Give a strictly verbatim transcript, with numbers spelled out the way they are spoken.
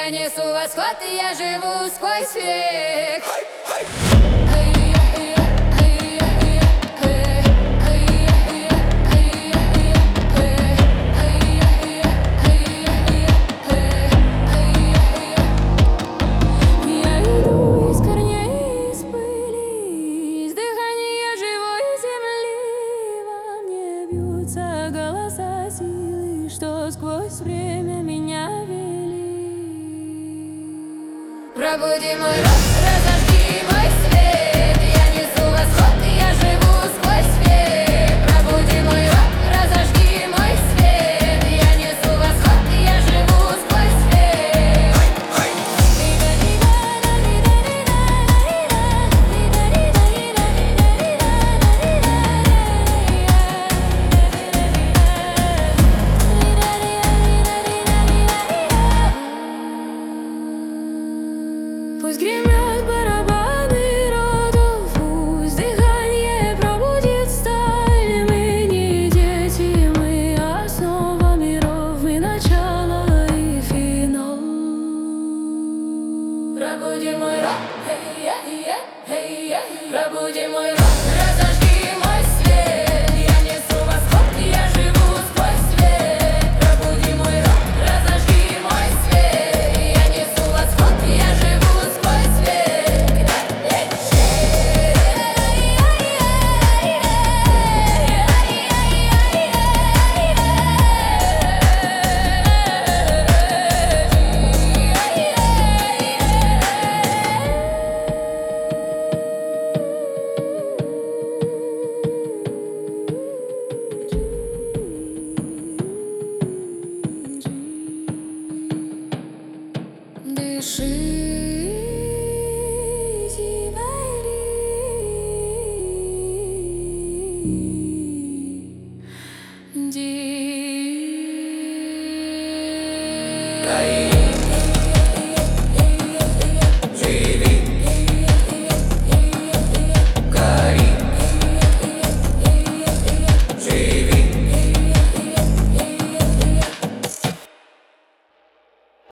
Я несу восход, и я живу сквозь век. Голоса силы, что сквозь время меня вели. Пробуди мой рот, разожги мой свет. Я несу восход, и я живу сквозь век. Пробуди мой рот, разожги мой свет. Я несу восход, и я живу сквозь век. Пусть гремят барабаны родов, пусть дыхание пробудит сталь. Мы не дети, мы основа миров, мы начало и финал. Пробуди мой рот, хей-я-я, хей-я. Пробуди мой рот, разожги мой свет. Я несу восход, и я живу сквозь век. Пробуди мой рот, разожги мой свет. Я несу восход, и я живу сквозь век. Дышите, Дай